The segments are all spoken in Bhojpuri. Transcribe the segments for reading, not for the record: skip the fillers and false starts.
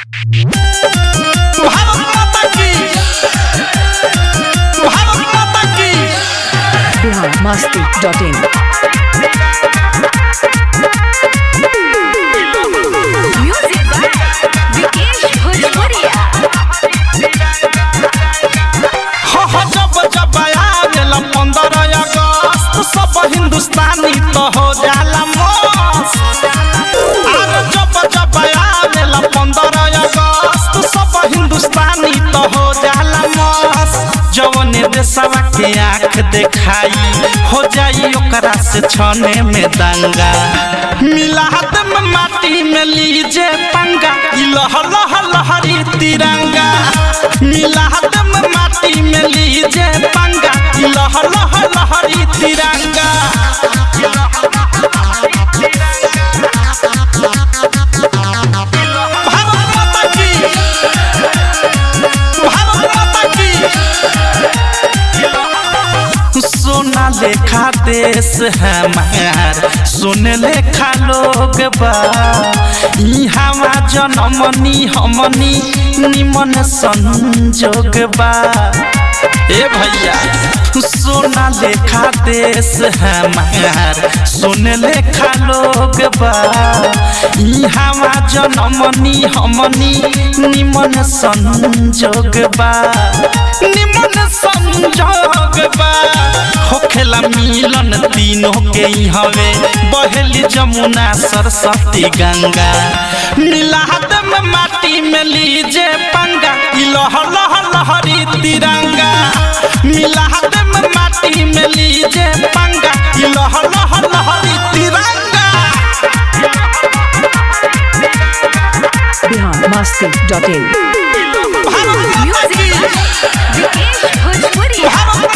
biharmasti.in Music by Vikesh Bhojpuria. जब जब आवेला 15 अगस्त सब हिंदुस्तानी तो हो जाला मस्त। अरे जब जब आवेला 15 अगस्त सब हिंदुस्तानी तो हो जाला मस्त। जवने देशवा के आँख देखाई हो जाई ओकरा से छने में दंगा। मिलाद में माटी में लीजे पंगा लह लह लहरी तिरंगा। मिलाद में माटी में लीजे पंगा लह लह लहरी तिरंगा। सोना लेखा देश हमार सुने लेखा लोग बा। इहावा जनमनी हमनी निमन संजोग बा। ए भैया सोना लेखा देश हमार सुने लेखा लोग बा। इहावा जनमनी हमनी निमन संजोग बा। निमन संजोग बा होखेला मिलन तीनों के हवे बहेली जमुना सरस्वती गंगा। मिलाद में माटी में लीजे पंगा लह लह लहरी तिरंगा। मिलाद में माटी में लीजे पंगा लह लह लहरी तिरंगा। biharmasti.in Music by Vikesh Bhojpuria.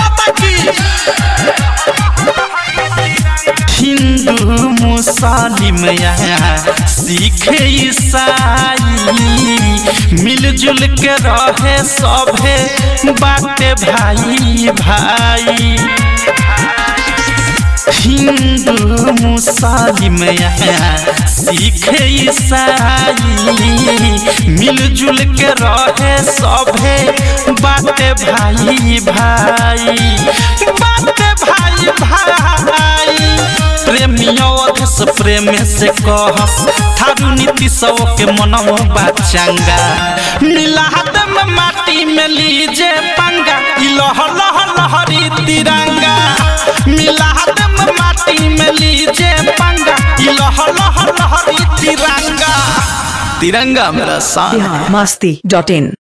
Hindu मुस्लिम यहाँ सिख ईसाई मिलजुल के रहे सभे बाटे भाई भाई। हिंदू मुस्लिम यहाँ सिख ईसाई मिलजुल के रहे सभे बाटे भाई भाई। बाटे भाई भाई प्रेमियों अधस प्रेम से कहस थारू नीति सौ के मनवा बाचंगा। मिलाद में माटी में लीजे पंगा लह लह लहरी तिरंगा। मिलाद में माटी में लीजे पंगा लह लह लहरी तिरंगा। तिरंगा मेरा शान। biharmasti.in